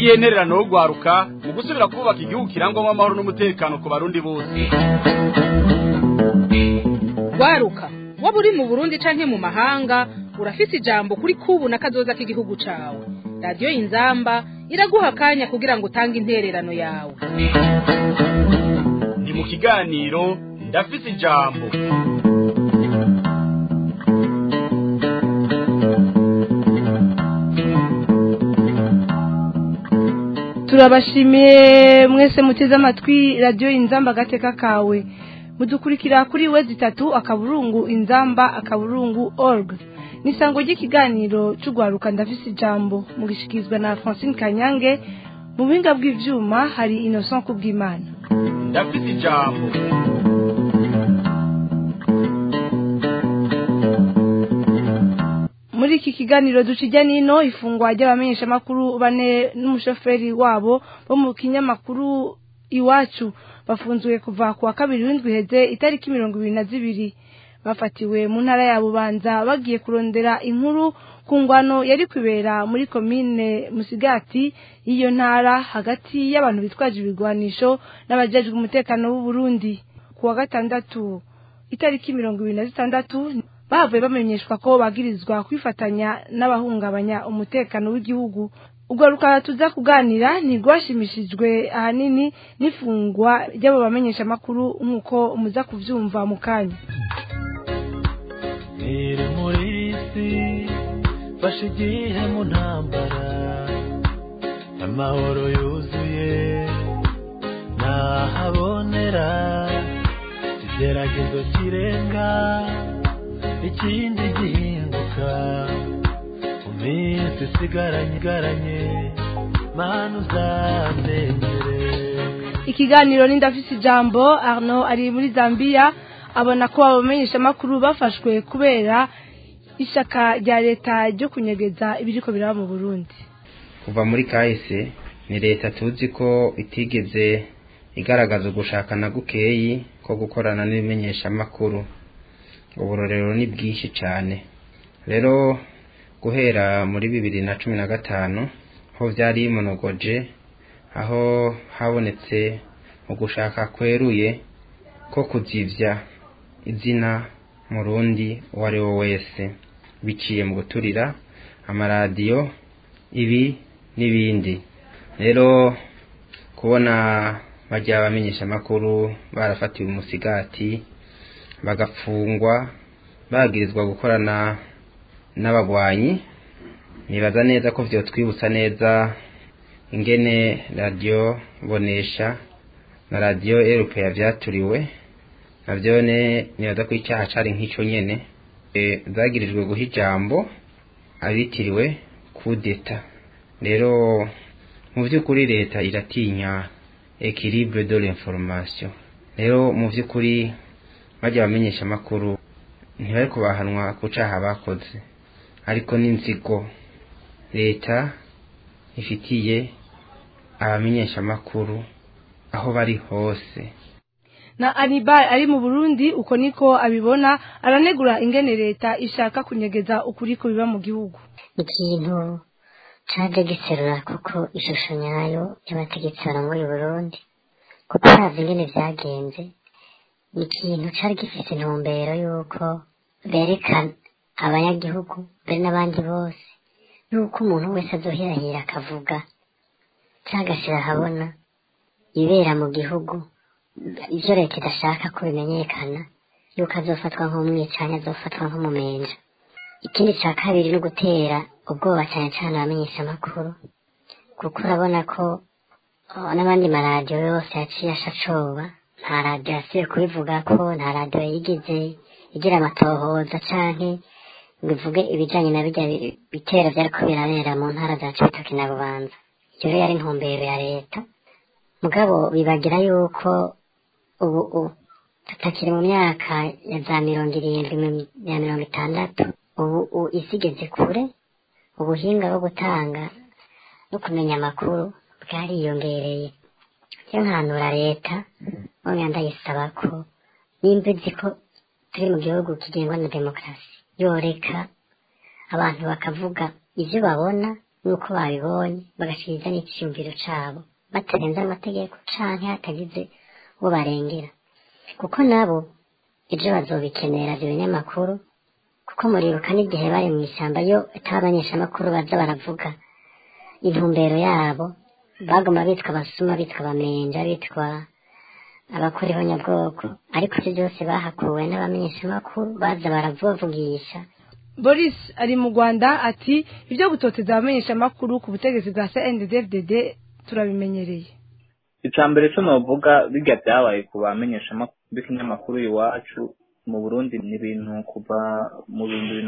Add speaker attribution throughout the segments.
Speaker 1: niye ntererano yo gwaruka mu gusubira kubaka igihugu kirangwamo amahoro n'umutekano ku barundi bose.
Speaker 2: Gwaruka waba uri mu Burundi canke mu mahanga urafise ijambo kuri kubu na kazoza k'igihugu cawe. Radio Inzamba iraguha kanya kugira ngo utange intererano yawe.
Speaker 1: Ni mu kiganiro ndafise ijambo.
Speaker 3: Turabashimiye mwese muteze amatwi Radio Inzamba gateka kawe. Mudukurikira kuri wezi 3 akaburungu inzamba akaburungu org. Nisango ry'ikiganiro cy'ugwaruka ndafise ijambo mugishikizwa na Francine Kanyange, mu buhinga bw'ivyuma hari Innocent Kubwimana.
Speaker 1: Ndafise ijambo.
Speaker 3: Muri iki kiganiro ducijya nino ifungwa ry'abamenyesha makuru bane n'umushoferi wabo bo mu kinyamakuru Iwacu bafunzwe kuva kwa kabiri w'indwi heze itariki 22 bafatiwe mu ntara ya Bubanza bagiye kurondera inkuru ku ngwano yari kwibera muri komine Musigati iyo ntara hagati y'abantu bitwaje ibigwanisho n'abajejwe umutekano w'u Burundi. Kuwa gatandatu itariki 26 bavuye bamenyeshwa ko bagirizwa kwifatanya n'abahungabanya umutekano w'igihugu. Ugaruka tuza kuganira ntigwashimishijwe ahanini n'ifungwa ry'abo bamenyesha makuru nkuko muza kuvyumva mu kanya.
Speaker 4: Ere murisi bashigiye mu ntambara amahoro yuzuye nahabonera igeragezo kirenga ikindi gihinduka uminsi sigaranye manu zandengere.
Speaker 3: Ikiganiro n'indafise ijambo. Arno ari muri Zambia abona ko abamenyesha makuru bafashwe kubera ishaka rya leta ryo kunyegeza ibiriko biraba mu Burundi.
Speaker 5: Kuva muri kahise ni leta tuzi ko itigeze igaragaza gushaka na gukeyi ko gukorana n'ibimenyesha makuru. Uburorero ni bwinshi cyane. Rero guhera muri 2015 ho vyari monogoje aho habonetse ugushaka kweruye ko kuzivya izina Murundi wari wo wese biciye mu guturira amaradiyo ibi n'ibindi. Rero kubona bajya bamenyesha makuru barafatiwe Musigati bagafungwa bagirizwa gukorana n'abagwanyi, nibaza neza ko vyo twibutsa neza ingene radio Bonesha na radio Europea vyaturiwe navyone nibaza ko icyaha cari nk'ico nyene zagirijwe guha ijambo abitiriwe kudeta. Rero mu vy'ukuri leta iratinya équilibre de l'information. Rero mu vy'ukuri bajya bamenyesha makuru ntibari kubahanwa ku caha bakoze, ariko n'inzigo leta ifitiye abamenyesha makuru aho bari hose.
Speaker 3: Na Anibal ari mu Burundi uko niko abibona, aranegura ingene leta ishaka kunyegeza ukuri ko biba mu gihugu.
Speaker 6: Ikintu caje giserura kuko ishusho nyayo y'abategetsi barongoye Burundi kuko hazi ingene vyagenze. Ikintu cari gifise intumbero yuko berekana abanyagihugu bere n'abandi bose yuko umuntu wese azohirahira akavuga cagashira habona ibera mu gihugu ivyo leta idashaka ko bimenyekana yuko azofatwa nk'umwicanyi azofatwa nk'umumenja. Ikindi ca kabiri no gutera ubwoba cyane cyane abamenyesha makuru kuko urabona ko n'abandi maradiyo yose yaciye ashacoba, nta radiyo yasiye kubivuga ko, nta radiyo yigize igira amatohoza canke ngo ivuge ibijanye na bijya bitera vyariko birabera mu ntara za Cibitoke na Bubanza. Ivyo rero yari intumbero ya leta, mugabo bibagira yuko ubu tutakiri mu myaka ya za 70 ya 60 ubu isigeze kure, ubuhinga bwo gutanga no kumenya amakuru bwariyongereye. Cyo nkanura leta none ndayisaba ko nimba izi ko turi mu gihugu kigengwa na demokarasi yoreka abantu bakavuga ivyo babona nk'uko babibonye bagashiriza n'iciyumviro cabo batarenze amategeko canke hatagize uwo barengera kuko nabo ejo bazobikenera ivyo binyamakuru kuko muribuka n'igihe bari mu ishyamba yo abanyeshamakuru baza baravuga intumbero yabo bagoma bitwa abasuma bitwa abamenja bitwa abakuriho nyabwoko ariko ivyo byose bahakuwe n'abamenyeshamakuru baza baravugisha.
Speaker 3: Boris ari mu Rwanda ati ibyo gutoteza abamenyeshamakuru ku butegetsi bwa CNDD-FDD turabimenyereye.
Speaker 7: Icambere cyo novuga bijya byabaye ku bamenyeshamakuru b'ikinyamakuru iwacu mu Burundi ni ibintu kuva mu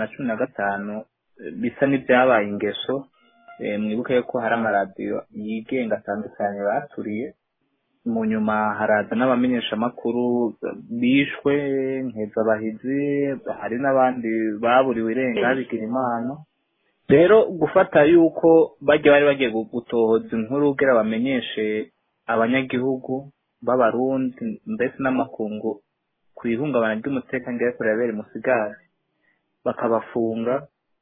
Speaker 7: 2015 bisa n'ibyabaye ingeso. Mwibuke yuko hari amaradiyo yigenga atandukanye baturiye mu nyuma haraza n'abamenyeshamakuru bishwe Nkezabahizi hari n'abandi baburiwe irenga bigira imana. Rero gufata yuko bari bagiye gutohoza inkuru kugira bamenyeshe abanyagihugu b'abarundi mbese n'amakungu ku ihungabana ry'umutekano ry'akorera musigari bakabafunga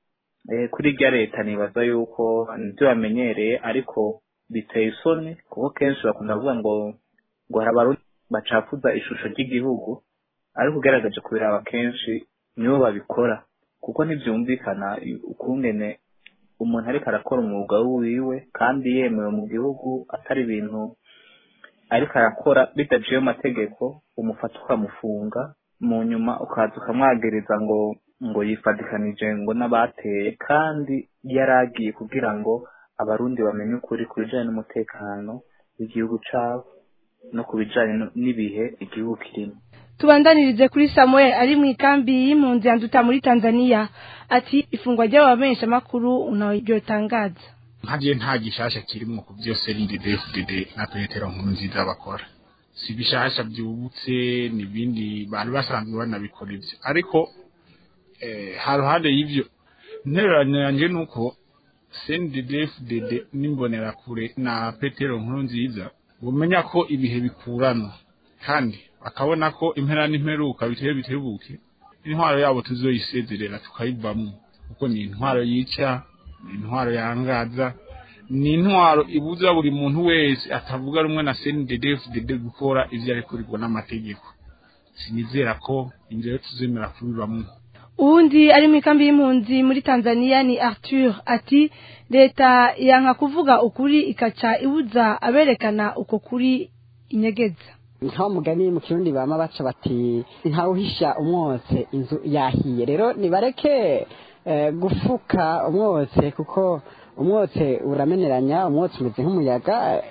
Speaker 7: kuri rya leta nibaza yuko nibyo bamenyereye ariko biteye isoni kuko kenshi bakunda kuvuga ngo hari abarundi bacafuza ishusho ry'igihugu ariko ugaragaje kubiraba kenshi nibo babikora kuko ntibyumvikana ukungene umuntu ariko arakora umwuga wiwe kandi yemewe mu gihugu atari ibintu ariko arakora bidaciye amategeko umufata ukamufunga mu nyuma ukaza ukamwagereza ngo yifadikanije ngo n'abateye kandi yaragiye kugira ngo abarundi bamenye ukuri ku bijanye n'umutekano w'igihugu cabo no ku bijanye n'ibihe igihugu kirimo.
Speaker 3: Tubandanirize kuri Samuel ari mu ikambi y'impunzi yanduta muri Tanzania ati ifungwa ry'abamenyeshamakuru unaryo tangaza.
Speaker 8: Ntagiye nta gishasha kirimo ku byose CNDD-FDD na Petero Nkurunziza bakora. Si bishasha byubutse nibindi bari basanzwe banabikora ivyo ariko haruhande y'ivyo intererano yanje nuko CNDD-FDD nimbonera kure na Petero Nkurunziza bumenya ko ibihe bikurana kandi bakabona ko impera n'imperuka bitebuke intwaro yabo tuzoyisezerera tukayivamo kuko ni intwaro yica ni intwaro yangaza ni intwaro ibuza buri muntu wese atavuga rumwe na CNDD-FDD gukora ivyo arekurirwa n'amategeko. Sinizera ko inzira tuzemera kubibamo.
Speaker 3: Uwundi ari mu ikambi y'impunzi muri Tanzania ni Arthur ati leta yanka kuvuga ukuri ikaca ibuza aberekana uko kuri inyegeza.
Speaker 9: Nta mugani mu kirundi bama baca bati ntawuhisha umwotse inzu yahiye. Rero nibareke gufuka umwotse kuko umwotse urameneranya umwotse umeze nk'umuyaga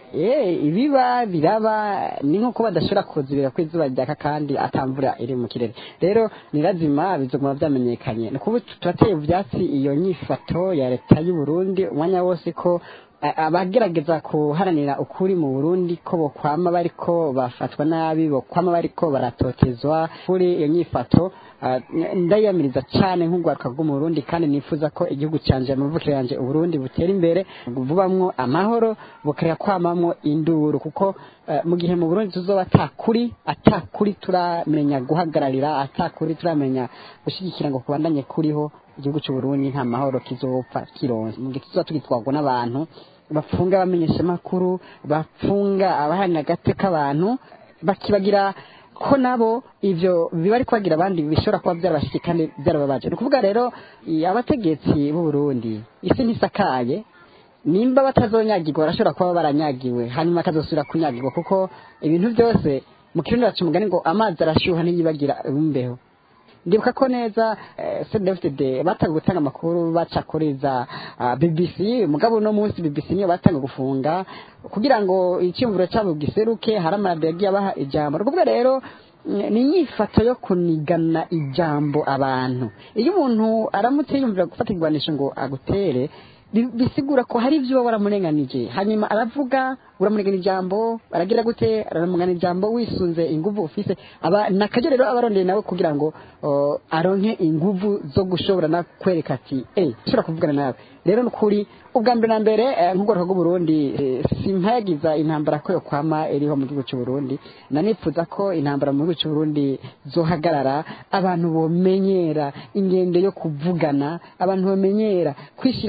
Speaker 9: ibiba biraba ni nko kuba badashobora kuzibira ko izuba ryaka kandi atamvura iri mu kirere. Rero nirazima bizoguma byamenyekanye no kuba turateye ivyatsi iyo nyifato ya leta y'u Burundi umwanya wose ko abagerageza kuharanira ukuri mu Burundi ko bokwama bariko bafatwa nabi bokwama bariko baratotezwa kuri iyo nyifato ndayamiriza cyane nk'ugwaruka rwo mu Burundi kandi nifuza ko igihugu cyanje amavukiro yanje u Burundi butera imbere buvamwo amahoro bukaya kwamamwo induru kuko mu gihe mu Burundi tuzoba atakuri turamenya guhagararira atakuri turamenya gushigikira ngo kubandanye kuriho igihugu cy'u Burundi nta mahoro kizopfa kironse mu gihe tuzoba tugitwagwa n'abantu bafunga abamenyesha makuru bafunga abahanira gateka abantu bakibagira ko nabo ivyo biba ari kwagira abandi bishobora kuba byarabashiki kandi byarababaje. Ni kuvuga rero abategetsi b'u Burundi isi ntisakaye nimba batazonyagirwa barashobora kuba baranyagiwe hanyuma akazosubira kunyagirwa kuko ibintu byose mu kirundi bacu mugani ngo amazi arashyuha ntiyibagira imbeho. Ndibuka ko neza CNDD-FDD batanga gutanga amakuru bacakuriza BBC mugabo no munsi BBC niyo batanga gufunga kugira ngo icyumviro cyabo giseruke haramarade yagiye abaha ijambo. Rwo rero ni nyifato yo kunigana ijambo abantu. Iyo umuntu aramutse yumvira gufata igwanisho ngo agutere bisigura ko hari ibyo waramurenganije hanyuma aravuga uramurengana ijambo aragira gute aramugana ijambo wisunze inguvu ufise aba nakaje rero abarondeye nawe kugira ngo aronke inguvu zo gushobora na kwereka ati ushobora kuvugana nawe. Rero nukuri ubwa mbere na mbere nk'ugoroko rw'u Burundi simpayagiza intambara ko yo kwama iriho mu gihugu cy'u Burundi nanipfuza ko intambara mu gihugu cy'u Burundi zohagarara abantu bomenyera ingendo yo kuvugana abantu bomenyera kwishira mu kibanza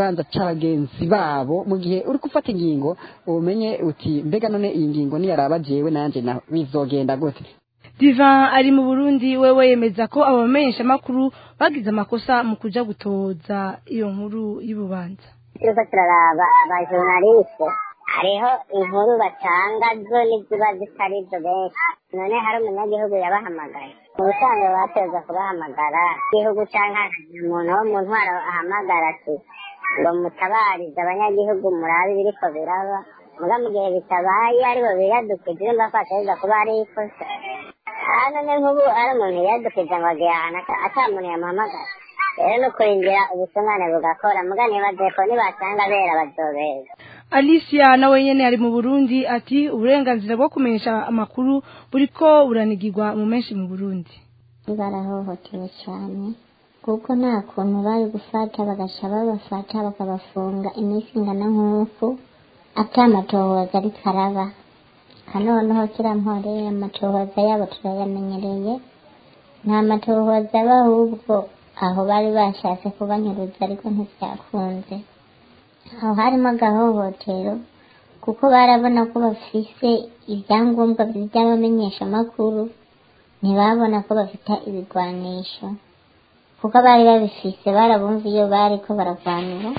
Speaker 9: kibanza c'abagenzi babo mu gihe uri gufata ingingo umenye uti mbega none iyi ngingo niyaraba jewe nanje na bizogenda gute.
Speaker 3: Divan ari mu Burundi wewe yemeza ko abamenyesha makuru bagize amakosa mu kuja gutoza iyo nkuru y'ububanza.
Speaker 6: Turiko turaraba abajournaliste hariho inkuru batanga zo n'iziba zitari zo benshi. None hari umunyagihugu yabahamagaye mu busanzwe bateza kubahamagara igihugu canke umuntu wo mu ntwaro ahamagara ati ngo mutabarize abanyagihugu murabe biriko biraba muga mu gihe bitabaye aribo biyadukije mbafashiriza kuba ari ikosa. None nk'ubu ari umuntu yadukije ngo agiye ahantu ata muntu yamuhamagara rero no kurindira ubusungane bugakora muga nibaze ko nibasanga bera bazobera.
Speaker 3: Alicia nawe nyene ari mu Burundi ati uburenganzira bwo kumenyesha amakuru buriko buranigirwa mu menshi mu Burundi.
Speaker 10: Barahohotewe cyane kuko nta kuntu bari gufata bagasha babafata bakabafunga iminsi ingana nk'uko atamatohoza ari karaba. Kanoneho kirampore amatohoza yabo turayamenyereye nta matohoza aba ahubwo aho bari bashatse kubanyuruza ariko ntivyakunze. Aho harimo agahohotero kuko barabona ko bafise ibyangombwa by'abamenyesha amakuru ntibabona ko bafite ibigwanisho kuko bari babifise barabumva iyo bari ko baragwanira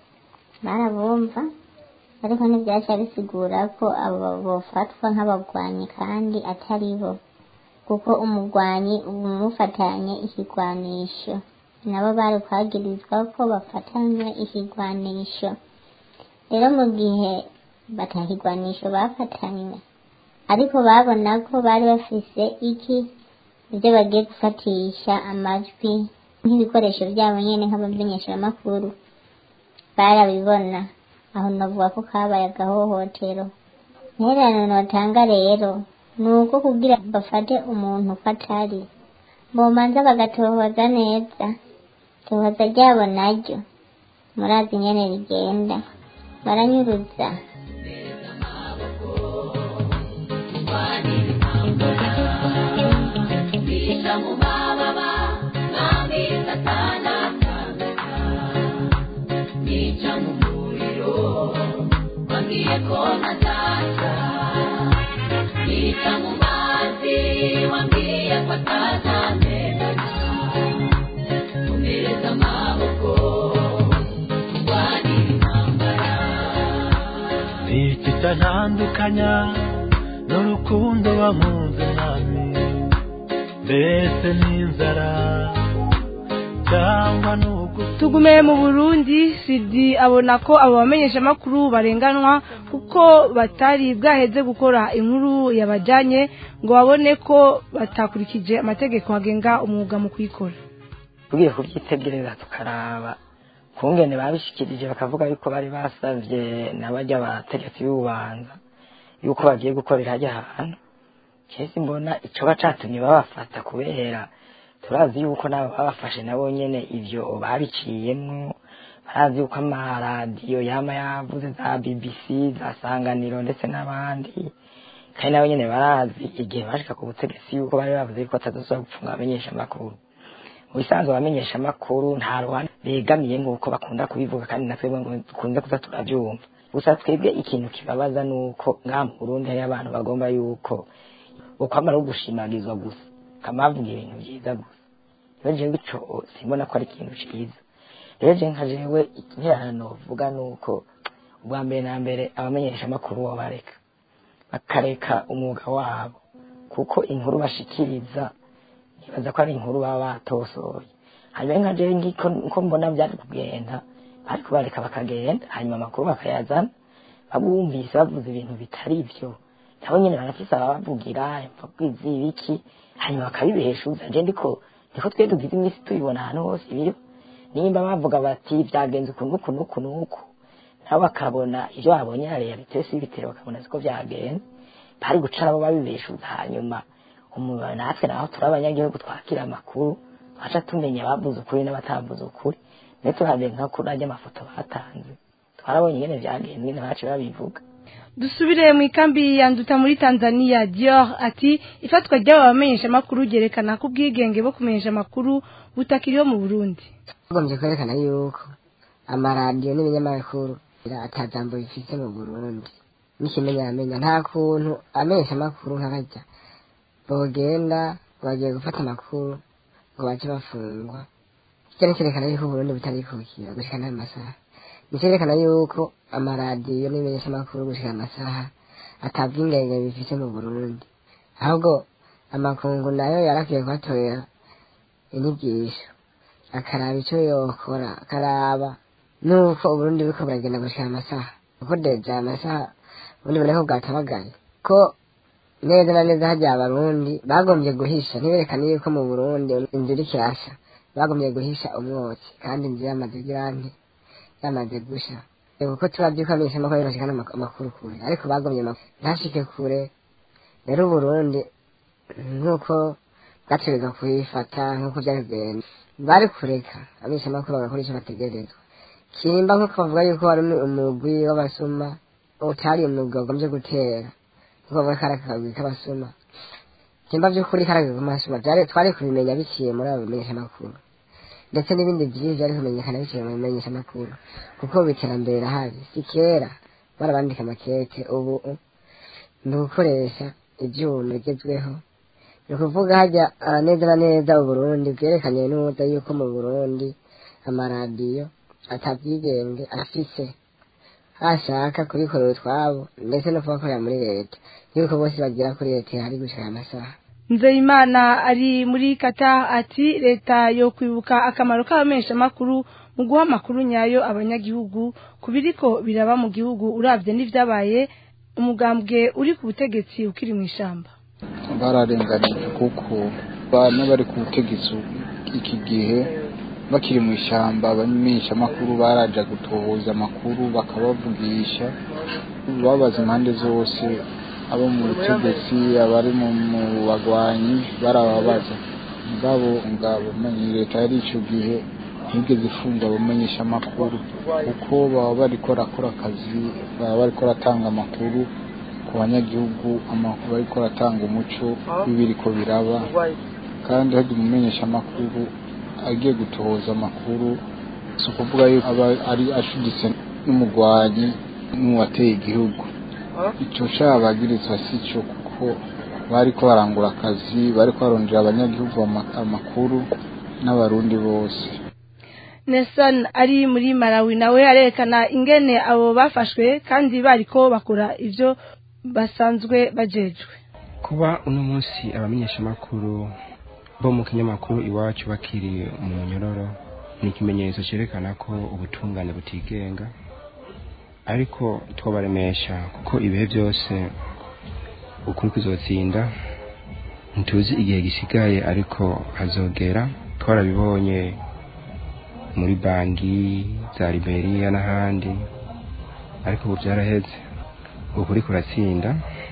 Speaker 10: barabumva ariko ntibyaca bisigura ko abo bofatwa nk'abagwanyi kandi atari bo kuko umugwanyi umufatanye ikigwanisho nabo bari kwagirizwa ko bafatanye ikigwanisho. Rero mu gihe batahigwanisho bafatanywe ariko babona ko bari bafise ibyo bagiye gufatisha amajwi nk'ibikoresho byabo nyene nk'abamenyesha amakuru barabibona aho navuga ko kabaye agahohotero. Ntererano notanga rero nuko kugira bafate umuntu fatari bomanza bagatohoza neza tohoza ryabo naryo murazi nyene rigenda baranyuruza.
Speaker 4: Ntandukanya n'urukundo bamuze nami mbese n'inzara cyangwa
Speaker 3: tugume mu Burundi. Sidi abona ko abo bamenyesha makuru barenganwa kuko batari bwaheze gukora inkuru yabajanye ngo babone ko batakurikije amategeko agenga umwuga mu kwikora.
Speaker 11: Tugiye kubyitegereza tukaraba kungene babishikirije bakavuga yuko bari basavye n'abajya bategetse y'ubanza yuko bagiye gukorera hajya ahantu. Kesi mbona ico bacatumye babafata kubera turazi yuko nabo babafashe nabo nyene ivyo babiciyemwo. Barazi yuko amaradiyo yama yavuze za BBC za Sanganiro ndetse n'abandi kandi nabo nyene barazi igihe bashika ku butegetsi yuko bari bavuze yuko atazosubira gupfunga abamenyesha amakuru. Ubisanzwe bamenyesha amakuru nta ruhande begamiye nk'uko bakunda kubivuga kandi natwe ngo dukunze kuza turabyumva. Gusa twebwe ikintu kibabaza nuko ngaha mu Burundi hari abantu bagomba yuko ukwamara gushimagizwa gusa kamavuga ibintu byiza gusa. Rero jewe ico simbona ko ari ikintu ciza. Rero je nka jewe interano vuga nuko ubwa mbere na mbere abamenyesha amakuru bakareka umwuga wabo kuko inkuru bashikiriza baza ko ari inkuru baba batosoye. Hanyuma nka jewe ngiko mbona byari kugenda ariko bareka bakagenda hanyuma amakuru bakayazana babumvise bavuze ibintu bitari byo nabo nyene barafise abavugira impfubwizi ibiki hanyuma bakabibiheshuza. Je ndiko twe tugize imisi tubibona hano hose ibiro nimba bavuga bati byagenze ukuntu nabo bakabona ivyo babonye ya realite y'ibitero bakabona ziko byagenze bari gucara bo babibeshuza hanyuma natwe naho turabanyagihugu twakira amakuru twaca tumenya bavuze ukuri n'abatavuze ukuri ndetse turabe nka kuri ajya amafoto batanze twarabonye ingene byagenze nyine bacu babivuga.
Speaker 3: Dusubire mu ikambi yanduta muri Tanzania. Dior ati ifatwa ry'abamenyesha makuru gerekana ko ubwigenge bwo kumenyesha makuru butakiriho mu Burundi.
Speaker 11: Bagombye kwerekana yuko
Speaker 12: amaradiyo n'ibinyamakuru atazambo bifite mu Burundi n'ikimenyamenya nta kuntu amesha amakuru nk'abajya bogenda bagiye gufata amakuru ngo bace bafungwa cyane cyerekana yuko Burundi butarikukira gushika n'amasaha nicyerekana yuko amaradiyo n'imenyesha amakuru gushika amasaha atabwingenge bifite mu Burundi ahubwo amakungu nayo yarakwiye kubatorera inyigisho akaraba icyo yokora akaraba nuko Uburundi buriko buragenda gushika amasaha kuko deja amasaha ubundi bureko bwatabagaye ko neza na neza hajya abarundi bagombye guhisha ntiberekane yuko mu Burundi inzu iri kirasha bagombye guhisha umwotsi kandi inzu yamaze girante yamaze gusha kuko tubabyuka amisha amakuru yoshikana amakuru kure ariko bagombye ntashike kure rero Burundi nkuko bwategeka kuyifata nkuko byagenda bari kureka amisha amakuru bagakora icyo bategerezwa kimba nkuko bavuga yuko wari umugwi w'abasuma utari umugwi wagombye gutera kuko bavuga karakagwi k'abasuma kimba by'ukuri karagwi k'abasuma twari kubimenya biciye muri abo bimenyesha amakuru ndetse n'ibindi byinshi byari kumenyekana biciye mu bimenyesha amakuru kuko iterambere rahari si kera barabandika amakete ubu ni ugukoresha ibyuma bigezweho ni ukuvuga hajya neza na neza Uburundi bwerekanye neza yuko mu Burundi amaradiyo atabyigenge afise hashaka kubikorera utwabo ndetse no kubakorera muri leta yuko bose bagira kuri leta hari gushaka amasaha
Speaker 3: Nzeyimana ari muri Kata ati leta yo kwibuka akamaro k'abamesha makuru mu guha amakuru nyayo abanyagihugu kubiriko biraba mu gihugu uravye n'ivyabaye umugambwe uri ku butegetsi ukiri mu ishamba
Speaker 13: bararenganije kuko bana bari ku butegetsi iki gihe bakiri mu ishamba abamenyesha amakuru baraja gutohoza amakuru bakabavugisha babaza impande zose abo mu butegetsi abari mu bagwanyi barababaza ngabo manyi leta yari ico gihe ntigeze ifunga abamenyesha amakuru kuko baba bariko rakora akazi baba bariko ratanga amakuru ku banyagihugu amakuru bariko ratanga umuco w'ibiriko biraba kandi hari umumenyesha amakuru agiye gutohoza amakuru si ukuvuga yuko aba ari ashuditse n'umugwanyi n'uwateye igihugu icyo cabagirizwa si cyo kuko bariko barangura akazi bariko barondera abanyagihugu amakuru n'abarundi bose
Speaker 3: Nelson ari muri Malawi nawe arerekana ingene abo bafashwe kandi bariko bakora ivyo basanzwe bajejwe
Speaker 5: kuba uno munsi abamenyesha amakuru bo mu kinyamakuru iwacu bakiri mu munyororo ni ikimenyetso cyerekana ko ubutungane butigenga ariko twabaremesha kuko ibihe byose ukuri kuzotsinda ntuzi igihe gisigaye ariko hazogera twarabibonye muri banki za Liberia n'ahandi ariko ubu byaraheze ukuri kuratsinda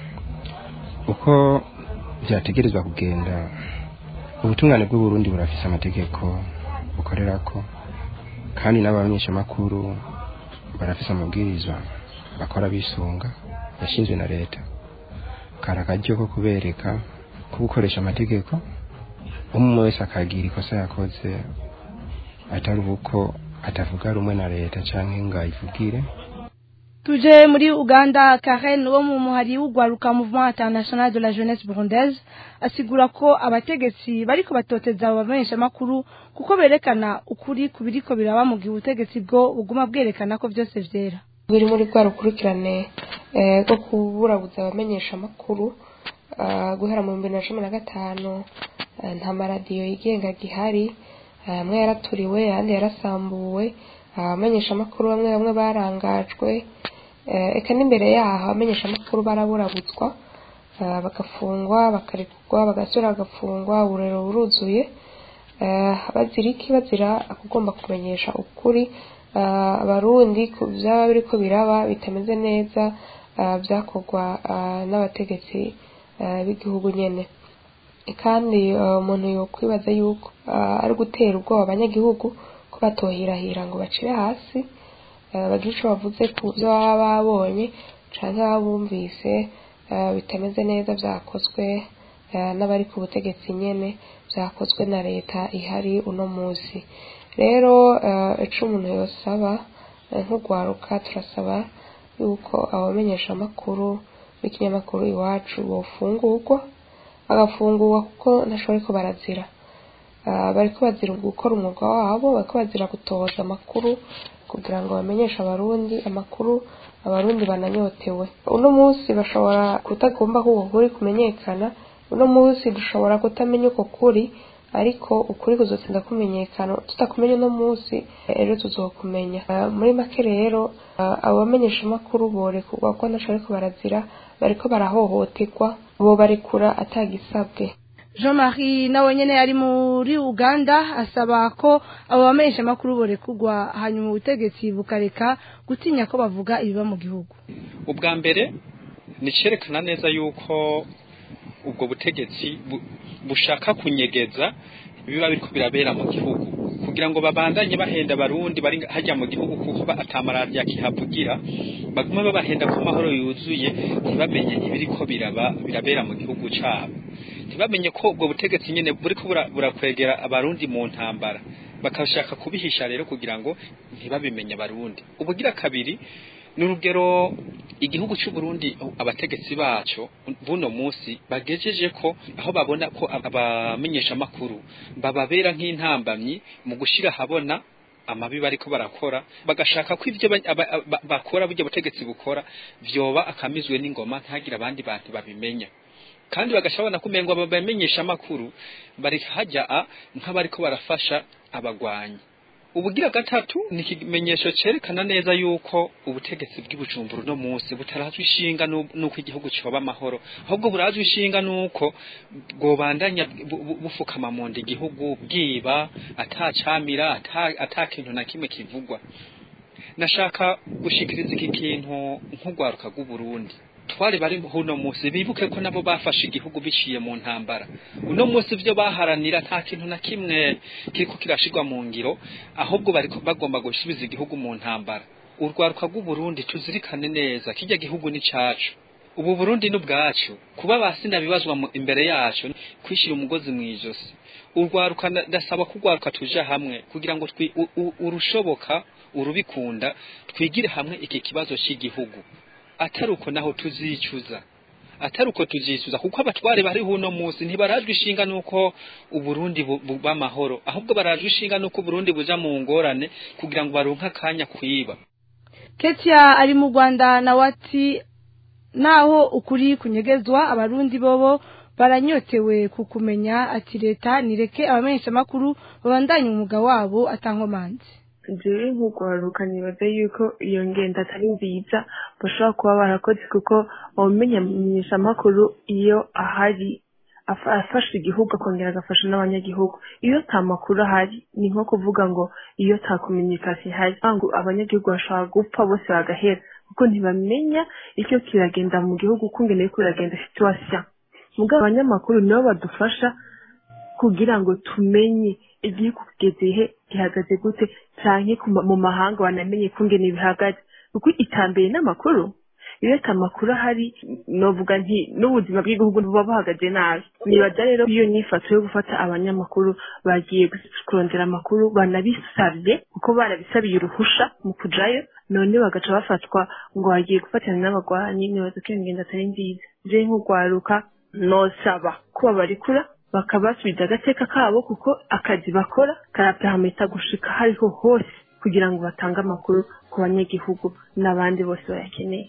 Speaker 5: uko byategerezwa kugenda ubutungane bw'u Burundi burafise amategeko bukorerako kandi n'abamenyesha amakuru barafise amabwirizwa bakora bisunga yashinzwe na leta karakaje ko kubereka ko gukoresha amategeko umwe wese akagira ikosa yakoze atari uko atavuga rumwe na leta canke ngayivugire
Speaker 3: Tuje muri Uganda Karen wo mu muhari w'ugwaruka Mouvement International de la Jeunesse Burundaise asigura ko abategetsi bariko batoteza abamenyesha makuru kuko berekana ukuri kubiriko biraba mu gihe ubutegetsi bwo buguma bwerekana ko byose vyera
Speaker 14: biri muri rwa rukurikirane rwo kuburabuza abamenyesha makuru guhera mu 2015 nta maradiyo yigenga gihari amwe yaraturiwe yandi yarasambuwe abamenyesha makuru bamwe barangajwe eka n'imbere yaho abamenyesha amakuru baraburabutswa bagafungwa bakarekurwa bagasura bagafungwa uburero buruzuye bazira kugomba kumenyesha ukuri abarundi ku byaba biriko biraba bitameze neza byakorwa n'abategetsi b'igihugu nyene kandi umuntu yokwibaza yuko ari gutera ubwoba abanyagihugu ko batohirahira ngo bacire hasi bagira icyo bavuze ku byo baba babonye cyangwa bumvise bitameze neza byakozwe n'abari ku butegetsi nyene byakozwe na leta ihari uno munsi rero ico umuntu yosaba nk'ugwaruka turasaba yuko abamenyesha amakuru b'ikinyamakuru iwacu bofungurwa bagafungurwa kuko ntashobora ko barazira bariko bazira gukora umwuga wabo bariko bazira gutoza amakuru kugira ngo bamenyeshe abarundi amakuru abarundi bananyotewe uno munsi bashobora kutagomba ko ukuri kumenyekana uno munsi dushobora kutamenya uko kuri ariko ukuri kuzotsinda kumenyekana tutakumenya uno munsi ejo tuzokumenya muri make rero abamenyesha amakuru borekurwa ko ntashobora ko barazira bariko barahohoterwa bo barekura atagisabwe
Speaker 3: Jean-Marie nawe nyene yari muri Uganda asaba ko abo bamenyesha amakuru borekurwa hanyuma ubutegetsi bukareka gutinya ko bavuga ibiba mu gihugu
Speaker 15: ubwa mbere nicerekana neza yuko ubwo butegetsi bushaka kunyegeza ibiba biriko birabera mu gihugu kugira ngo babandanye bahenda abarundi bari hajya mu gihugu kuko atamaradiyo kihavugira baguma babahenda ku mahoro yuzuye ntibamenye ibiriko birabera mu gihugu cyabo ntibamenye ko ubwo butegetsi nyene buriko burakwegera abarundi mu ntambara bakashaka kubihisha rero kugira ngo ntibabimenye abarundi ubugira kabiri n'urugero igihugu cy'u Burundi abategetsi bacu buno munsi bagejeje ko aho babona ko abamenyesha amakuru bababera nk'intambamyi mu gushira habona amabi bariko barakora bagashaka ko ivyo bakora buryo butegetsi bukora vyoba akamizwe n'ingoma ntagira abandi bantu babimenya kandi bagashabona kumengo abamenyesha amakuru bari hajya nk'abariko barafasha abagwanyi ubugira gatatu ni kimenyesho cerekana neza yuko ubutegetsi bw'ibujumbura no munsi butarazwe ishinga nuko igihugu cyoba amahoro ahubwo burazwe ishinga nuko gobandanya bufukama mu ndi igihugu bwiba atacamira atakintu na kimwe kivugwa nashaka gushikiriza iki kintu nk'ugwaruka rw'u Burundi twari bari huno munsi bibuke ko nabo bafashe igihugu biciye mu ntambara uno munsi byo baharanira nta kintu na kimwe kiriko kirashirwa mu ngiro ahubwo bari bagomba gusubiza igihugu mu ntambara urwaruka rw'u Burundi tuzirikane neza kijya gihugu ni cacu ubu Burundi n'ubwacu kuba basinda bibazwa imbere yacu kwishira umugozi mwijosi urwaruka ndasaba kugwaruka tuja hamwe kugira ngo urushoboka urubikunda twigire hamwe iki kibazo cy'igihugu ataruko naho tuzicuza kuko abatware bari huno munsi ntibarajwe ishinga nuko uburundi buba amahoro ahubwo barajwe ishinga nuko Burundi buja mu ngorane kugira ngo baronka kanya kwiba
Speaker 3: Ketia ari mu Rwanda na wati naho ukuri kunyegezwa abarundi bobo baranyotewe kukumenya ati leta nireke abamenyesha makuru babandanye umwuga wabo atankomanzi
Speaker 16: jewe nk'ugwaruka nibaza yuko iyo ngenda atari nziza bashobora kuba barakoze kuko abamenyesha amakuru iyo ahari afasha igihugu akongera agafasha n'abanyagihugu iyo nta makuru ahari ni nko kuvuga ngo iyo nta communication ihari ngo abanyagihugu bashobora gupfa bose bagahera kuko ntibamenya icyo kiragenda mu gihugu kungene yuko iragenda situation mugabo abanyamakuru nibo badufasha kugira ngo tumenye igihugu kugeze he gihagaze gute canke mu mahanga banamenye kungene bihagaze kuko itambere n'amakuru iyo tamakuru ahari novuga nti n'ubuzima bw'igihugu buba buhagaze nabi nibaza rero iyo nyifato yo gufata abanyamakuru bagiye kurondera amakuru banabisabye kuko barabisabiye uruhusha mu kujayo none bagaca bafatwa ngo bagiye gufatana n'abagwanyi nibaza ko ingenda atari nziza je nk'ugwaruka nosaba kuba barikura bakabasubiza agateka kabo kuko akazi bakora karapahamita gushika hariho hose kugira ngo batange amakuru ku banyagihugu n'abandi bose bayakeneye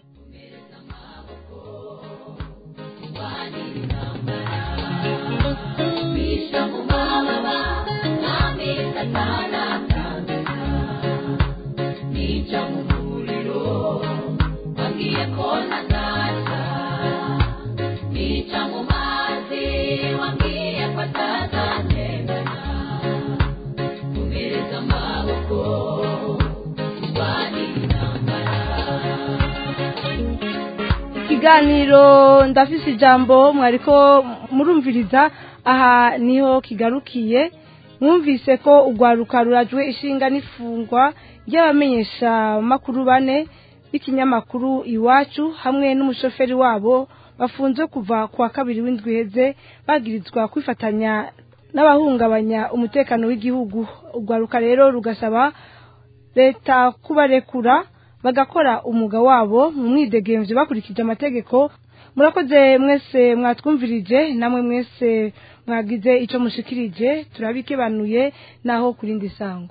Speaker 3: Ikiganiro ndafise ijambo mwariko murumviriza aha niho kigarukiye mwumvise ko ugwaruka rurajwe ishinga n'ifungwa ry'abamenyesha makuru bane b'ikinyamakuru iwacu hamwe n'umushoferi wabo bafunzwe kuva kwa kabiri w'indwi heze bagirizwa kwifatanya n'abahungabanya umutekano w'igihugu. Urwaruka rero rugasaba leta kubarekura bagakora umwuga wabo mu mwidegemvyo bakurikije amategeko. Murakoze mwese mwatwumvirije, namwe mwese mwagize ico mushikirije, turabikebanuye naho kurindi sango.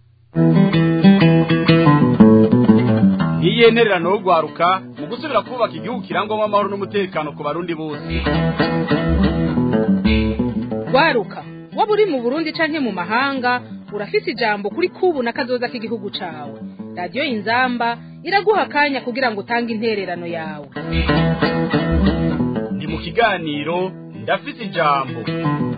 Speaker 1: Iyenererano yo gwaruka mu gusubira kubaka igihugu kirangwamo amahoro n'umutekano ku barundi bose.
Speaker 2: Gwaruka waba uri mu Burundi canke mu mahanga, urafise ijambo kuri kubu na kazoza k'igihugu cawe. Radio Inzamba iraguha akanya kugira ngo utange intererano yawe.
Speaker 1: Ndi mu kiganiro ndafise ijambo.